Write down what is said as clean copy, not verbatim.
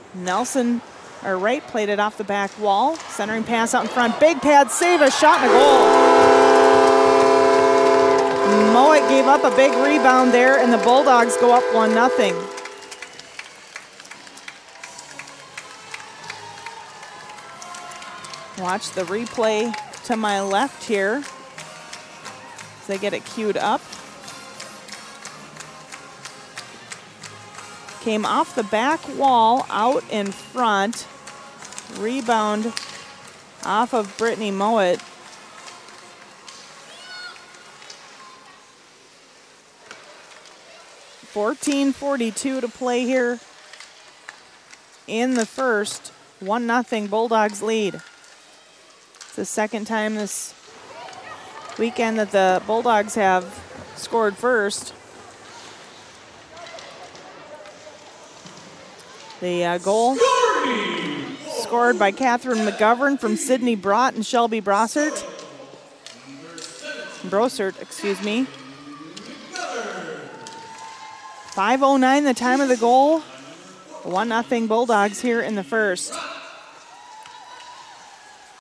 Nelson, or Wright, played it off the back wall. Centering pass out in front. Big pad save, a shot and a goal. Mowat gave up a big rebound there, and the Bulldogs go up 1-0. Watch the replay to my left here as they get it queued up. Came off the back wall, out in front. Rebound off of Brittany Mowat. .14:42 to play here in the first. 1-0 Bulldogs lead. It's the second time this weekend that the Bulldogs have scored first. The goal scored by Catherine McGovern from Sydney Brott and Shelby Brossert, excuse me. 5:09 the time of the goal. 1-0 Bulldogs here in the first.